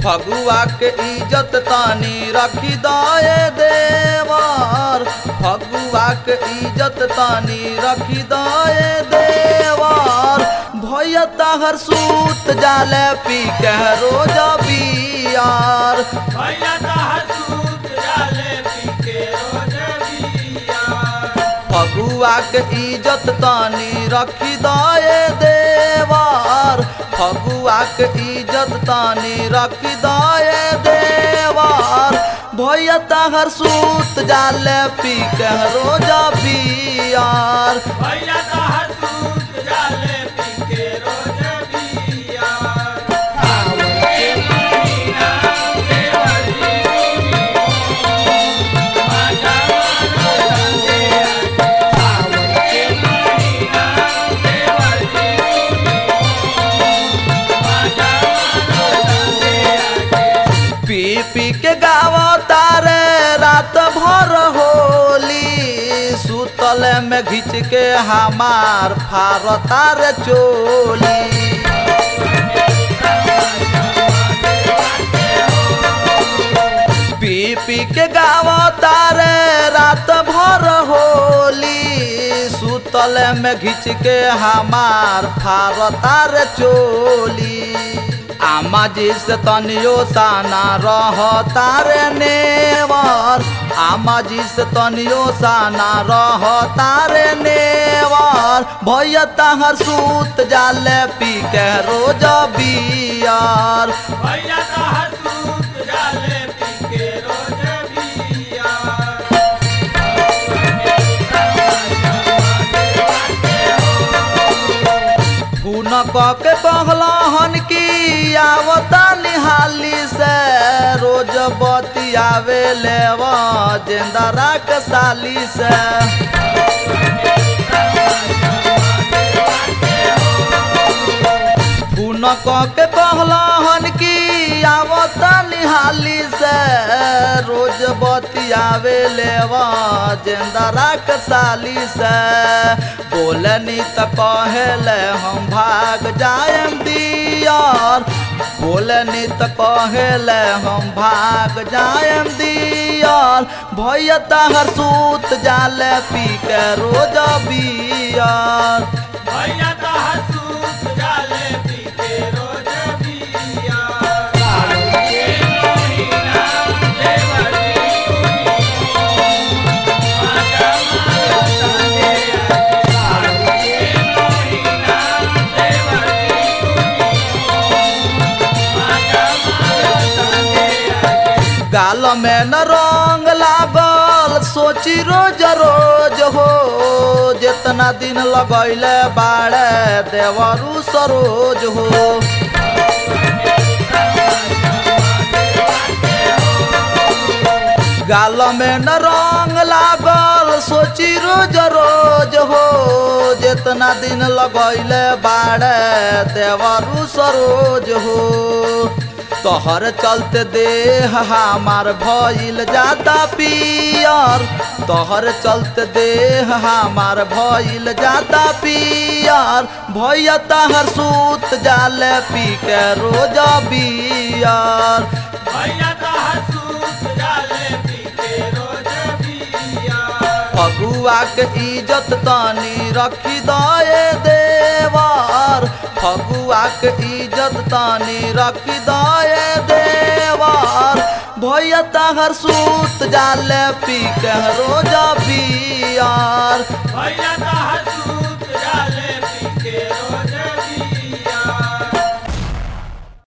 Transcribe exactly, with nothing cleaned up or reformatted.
फगुआ के इज्जत तानी रखी दाए देवार, फगुआ के इज्जत तानी रखी दाए देवार। भैया ताहर सूत जाले पी के रोज बियार, भैया ताहर सूत जाले पी के रोज बियार। फगुआ के इज्जत तानी रखी दाए देवार, फगुआ के इज्जत तानी रखी दाए देवार। भैया ताहर सूत जाले पी के रोज बियार, भैया ताहर सूत जाले पी के रोज बियार। सावन के महीना देवर जी सुनी हो, माजा मानो संगे आके। सावन के महीना देवर जी सुनी हो, माजा मानो संगे आके। पी पी के गावा तारे रात भर होली, सुतल में घिच के हमार फार तारे चोली। पी पी के गावा तारे रात भर होली, सुतल में घिच के हमार फार तारे चोली। आमा जी से तनियो साना रह तारे नेवर, आमा जी से तनियो साना रह तारे नेवर। भैया ताहर सूत जाले पी के रोज बियार, भैया ताहर सूत जाले पी के रोज बियार। खून के बहलहन की आवता निहाली से, रोज बतियावे लेवा जेंदरा के साली से। खून के बहलहन की आवता निहाली से, रोज बतियावे लेवा जेंदरा के साली से। बोलनी त कहले हम भाग जाएम दियार, बोलनी त कहले हम भाग जाएम दियार। भैया ताहर सूत जाले पी के रोज बियार, भैया ताहर सूत जाले पी के रोज बियार। सावन के महीना देवर जी सुनी हो, माजा मानो संगे आके। सावन के महीना देवर जी सुनी हो, माजा मानो संगे आके। गाल में न रंग लागल सोची रोज रोज हो, जितना दिन लगैले बाड़े देवरू सरोज हो। गाल में न रंग लागल सोची रोज रोज हो, जितना दिन लगैले बाड़े देवरू सरोज हो। तोहर चलते देह हमार भइल जाता पियर, तोहर चलते देह हमार भइल जाता पियर। भैया ताहर सूत जाले पी के रोज बियार, भैया ताहर सूत जाले पी के रोज बियार। फगुआ के इज्जत तानी रखी दाए देवार, फगुआ के इज्जत तानी रखी दाए देवार। भैया ताहर सूत जाले पी के रोज बियार, भैया ताहर